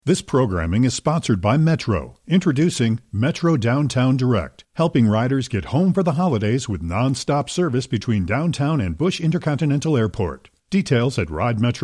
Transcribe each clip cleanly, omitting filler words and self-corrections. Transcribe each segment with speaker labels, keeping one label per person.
Speaker 1: This programming is sponsored by Metro, introducing Metro Downtown Direct, helping riders get home for the holidays with non-stop service between downtown and Bush Intercontinental Airport. Details at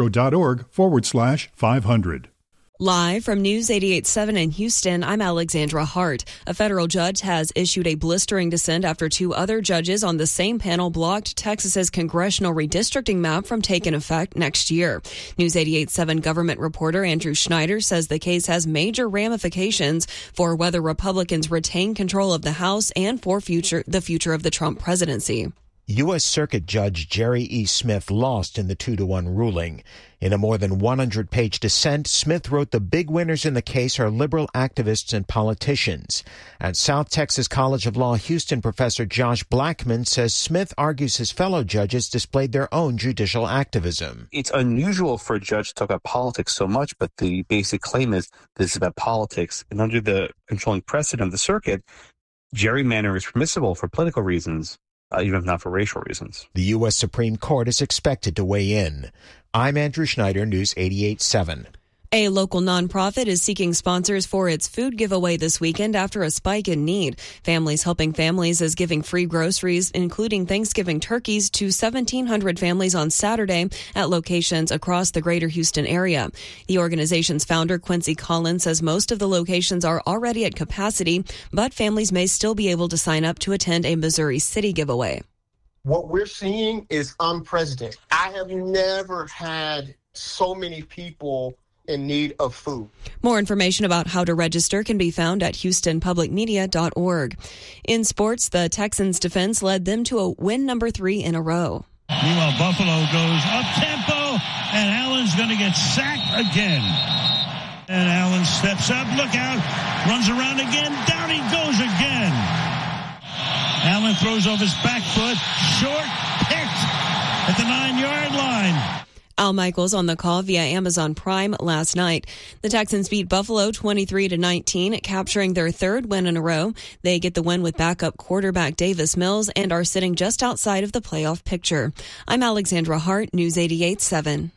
Speaker 1: ridemetro.org/500.
Speaker 2: Live from News 88.7 in Houston, I'm Alexandra Hart. A federal judge has issued a blistering dissent after two other judges on the same panel blocked Texas's congressional redistricting map from taking effect next year. News 88.7 government reporter Andrew Schneider says the case has major ramifications for whether Republicans retain control of the House and for the future of the Trump presidency.
Speaker 3: U.S. Circuit Judge Jerry E. Smith lost in the 2-1 ruling. In a more than 100-page dissent, Smith wrote the big winners in the case are liberal activists and politicians. At South Texas College of Law Houston, Professor Josh Blackman says Smith argues his fellow judges displayed their own judicial activism.
Speaker 4: It's unusual for a judge to talk about politics so much, but the basic claim is this is about politics. And under the controlling precedent of the circuit, gerrymander is permissible for political reasons, even if not for racial reasons.
Speaker 3: The U.S. Supreme Court is expected to weigh in. I'm Andrew Schneider, News 88.7.
Speaker 2: A local nonprofit is seeking sponsors for its food giveaway this weekend after a spike in need. Families Helping Families is giving free groceries, including Thanksgiving turkeys, to 1,700 families on Saturday at locations across the greater Houston area. The organization's founder, Quincy Collins, says most of the locations are already at capacity, but families may still be able to sign up to attend a Missouri City giveaway.
Speaker 5: What we're seeing is unprecedented. I have never had so many people in need of food.
Speaker 2: More information about how to register can be found at houstonpublicmedia.org. In sports, the Texans defense led them to a win number 3 in a row.
Speaker 6: Meanwhile, Buffalo goes up-tempo, and Allen's going to get sacked again. And Allen steps up, look out, runs around again, down he goes again. Allen throws off his back foot, short, picked at the 9-yard line.
Speaker 2: Al Michaels on the call via Amazon Prime last night. The Texans beat Buffalo 23-19, capturing their third win in a row. They get the win with backup quarterback Davis Mills and are sitting just outside of the playoff picture. I'm Alexandra Hart, News 88.7.